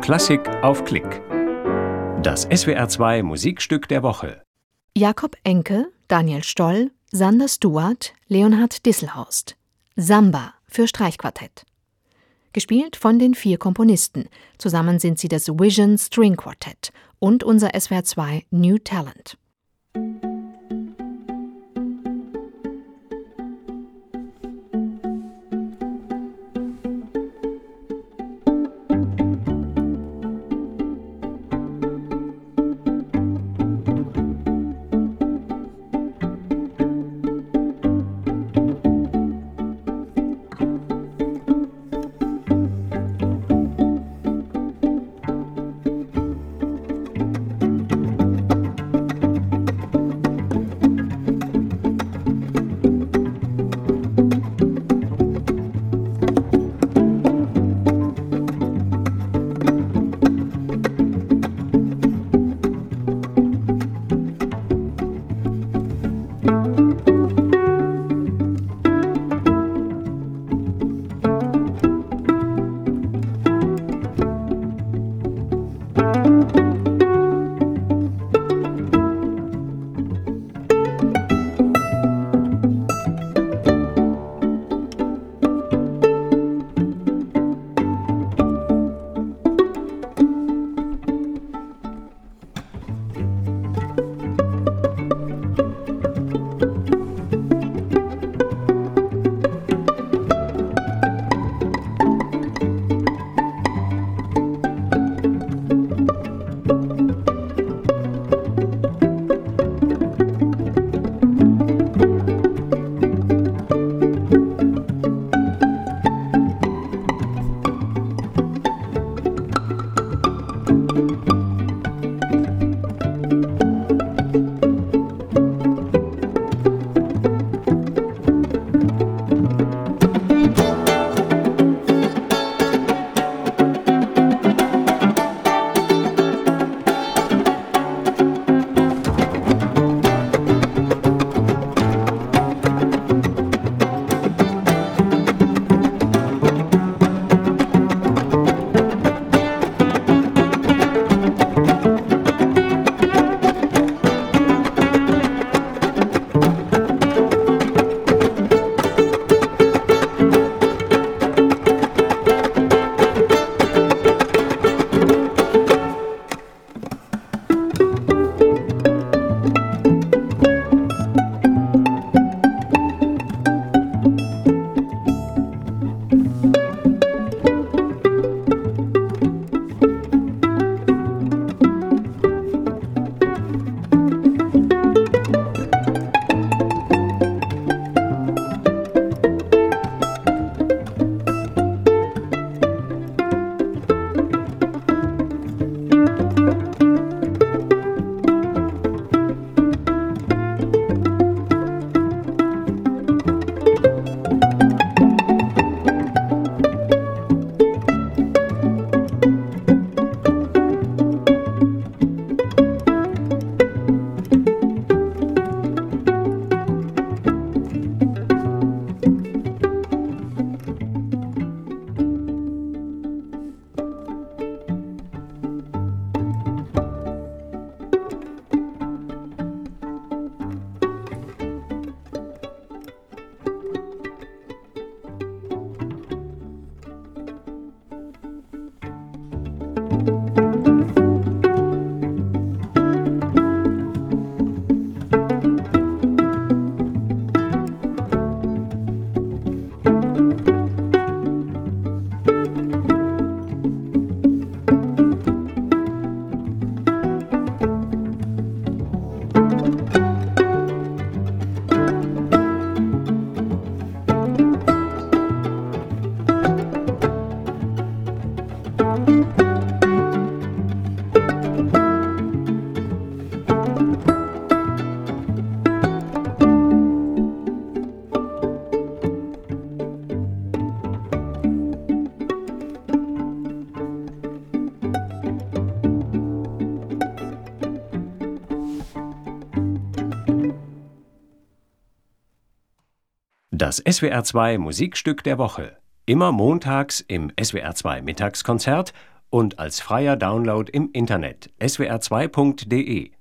Klassik auf Klick. Das SWR2 Musikstück der Woche. Jakob Enke, Daniel Stoll, Sander Stuart, Leonhard Disselhorst. Samba für Streichquartett. Gespielt von den 4 Komponisten. Zusammen sind sie das Vision String Quartett und unser SWR2 New Talent. Das SWR2 Musikstück der Woche. Immer montags im SWR2 Mittagskonzert und als freier Download im Internet swr2.de.